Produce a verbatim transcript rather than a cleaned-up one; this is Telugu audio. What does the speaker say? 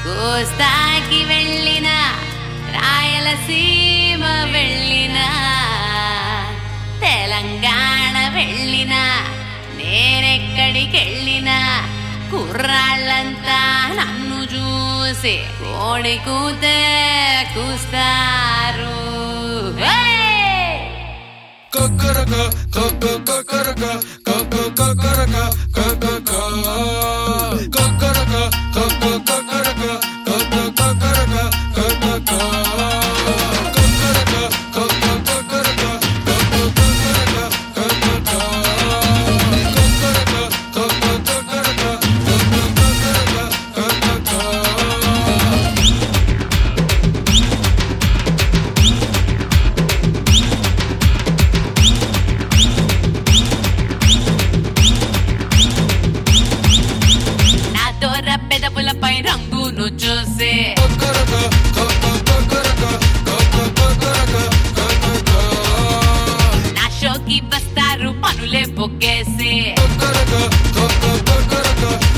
కోస్తాకి వెళ్ళిన రాయలసీమ వెళ్ళిన తెలంగాణ వెళ్ళిన నేనెక్కడికెళ్ళినా కుర్రాళ్ళంతా నన్ను చూసి కోడి కూతే కూస్తారు. Kokoroko, koko kokoroko, koko kokoroko, koko ko. Kokoroko, koko kokoroko, koko kokoroko, koko ko. Kokoroko, koko kokoroko, koko kokoroko, koko ko. Kokoroko, koko kokoroko, koko kokoroko, koko ko. పెదవులపై రంగును చూసే నా షోకి వస్తారు పనులే బొక్కేసి